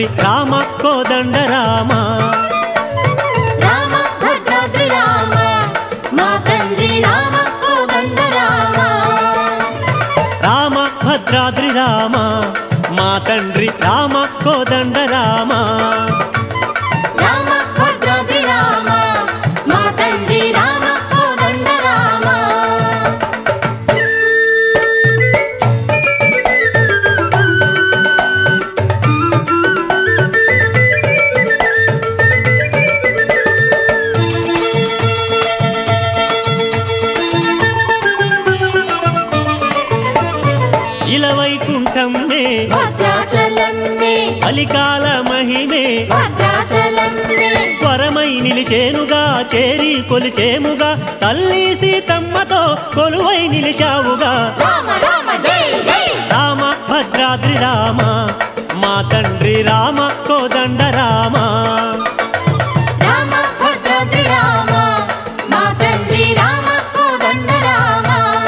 తండ్రి రామ కోదండ రామ రామ భద్రాద్రి రామ మా తండ్రి రామ కోదండ రామ రామ భద్రాద్రి రామ మా తండ్రి రామ కోదండ రామ రామ భద్రాద్రి రామ మా తండ్రి రామ కోదండ రామ ఇలవైకుంఠం మే భద్రాచలం మే కలికాల మహిమే భద్రాచలం మే వరమై నిలిచేనుగా చేరి కొలిచేముగా తల్లి సీతమ్మతో కొలువై నిలిచావుగా రామ రామ జై జై రామ భద్రాద్రి రామ మా తండ్రి రామ కోదండ రామ రామ భద్రాద్రి రామ మా తండ్రి రామ కోదండ రామ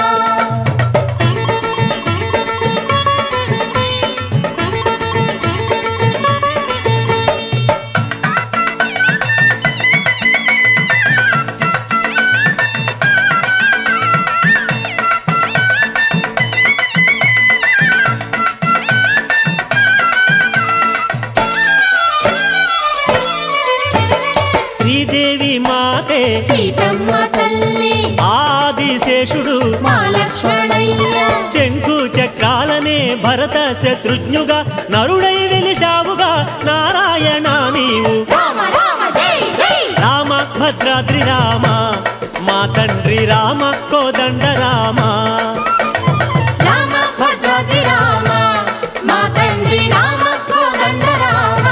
శ్రీదేవి మాతే సీతమ్మ తల్లి ఆదిశేషుడు మా లక్ష్మణయ్య శంకు చక్రాలనే భరత శత్రుఘ్నుగా నరుడై వెలిశావుగా నారాయణ నీవు రామ రామ జై జై రామ భద్రాద్రి రామ మా తండ్రి రామ కోదండ రామ రామ భద్రాద్రి రామ మా తండ్రి రామ కోదండ రామ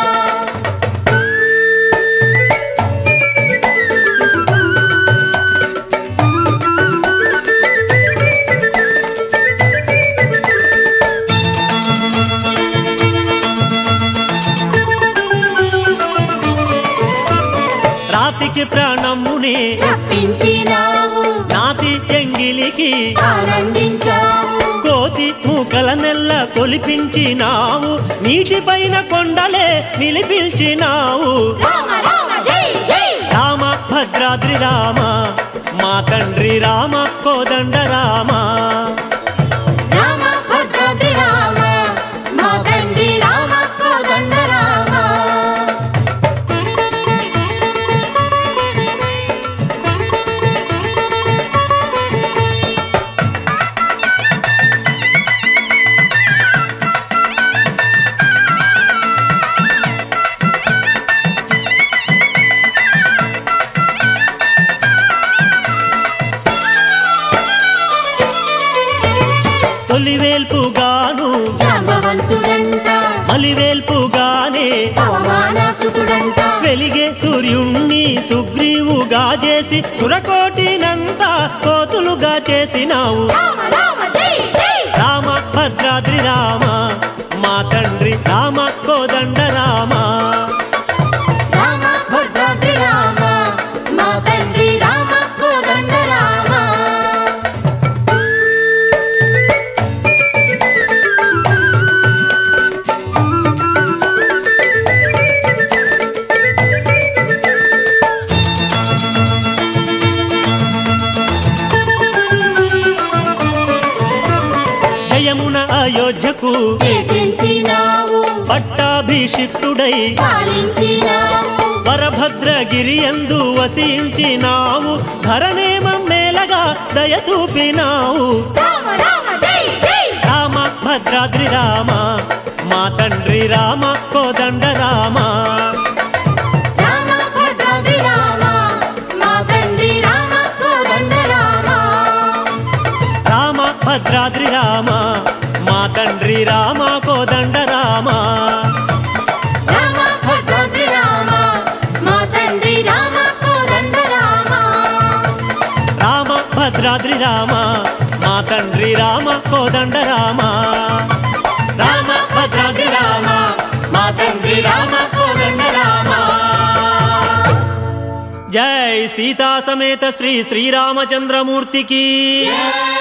రాతికి ప్రాణమునే రప్పించినావు నాతి ఎంగిలికి ఆనందించావు కోతి మూకల నెల్ల కొలిపించినావు నీటిపైన కొండలే నిలిపించినావు రామ రామ జై జై రామ భద్రాద్రి రామ మా తండ్రి రామ కోదండ రామ రామ భద్రాద్రి రామ మా తండ్రి రామ కోదండ రామ తొలివేల్పుగాను జాంబవంతుడంట మలివేల్పుగానే అవమానసుతుడంట వెలిగే సూర్యుణ్ణి సుగ్రీవుగా చేసి సురకోటినంతా కోతులుగా చేసినావు రామ రామ జై జై రామ భద్రాద్రి రామ మా తండ్రి రామ కోదండ రామ రామ భద్రాద్రి రామ మా తండ్రి రామ కోదండ రామ జయమున అయోధ్యకు కీర్తించినావు పట్టాభిషిక్తుడై పాలించినావు వరభద్రగిరి యందు వసించినావు ధరనేమం మేలగా దయ చూపినావు రామ రామ జై జై రామ భద్రాద్రి రామ మా తండ్రి రామ కోదండ రామ రామ భద్రాద్రి రామ మా తండ్రి రామ కోదండ రామ రామ భద్రాద్రి రామ మా తండ్రి రామ కోదండ రామ రామ భద్రాద్రి రామ మా తండ్రి రామ కోదండ రామ రామ భద్రాద్రి రామ మా తండ్రి రామ కోదండ రామ రామ భద్రాద్రి రామ మా తండ్రి రామ కోదండ రామ జై సీతా సమేత శ్రీ శ్రీరామచంద్రమూర్తికి